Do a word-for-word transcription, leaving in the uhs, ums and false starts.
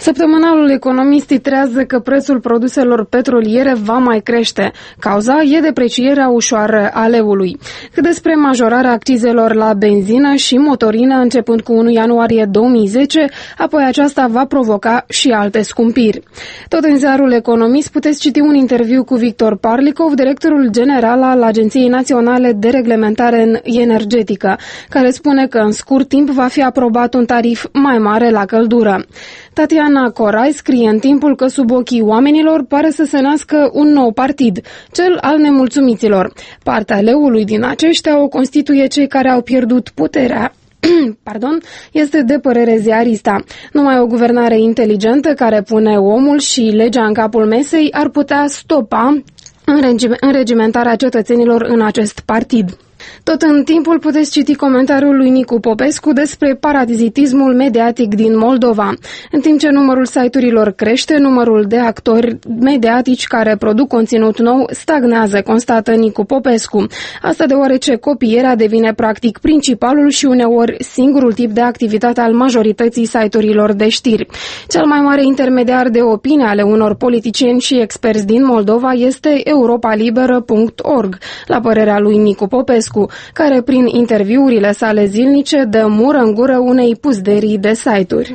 Săptămânalul Economist titrează că prețul produselor petroliere va mai crește. Cauza e deprecierea ușoară a leului. Cât despre majorarea accizelor la benzină și motorină începând cu unu ianuarie două mii zece, apoi aceasta va provoca și alte scumpiri. Tot în ziarul Economist puteți citi un interviu cu Victor Parlikov, directorul general al Agenției Naționale de Reglementare Energetică, care spune că în scurt timp va fi aprobat un tarif mai mare la căldură. Tatiana Corai scrie în Timpul că sub ochii oamenilor pare să se nască un nou partid, cel al nemulțumiților. Partea leului din aceștia o constituie cei care au pierdut puterea. Pardon, este de părere ziarista. Numai o guvernare inteligentă care pune omul și legea în capul mesei ar putea stopa înregimentarea cetățenilor în acest partid. Tot în Timpul puteți citi comentariul lui Nicu Popescu despre paradizitismul mediatic din Moldova. În timp ce numărul site-urilor crește, numărul de actori mediatici care produc conținut nou stagnează, constată Nicu Popescu. Asta deoarece copierea devine practic principalul și uneori singurul tip de activitate al majorității site-urilor de știri. Cel mai mare intermediar de opinie ale unor politicieni și experți din Moldova este europa liberă punct org, la părerea lui Nicu Popescu, care prin interviurile sale zilnice dă mură în gură unei puzderii de site-uri.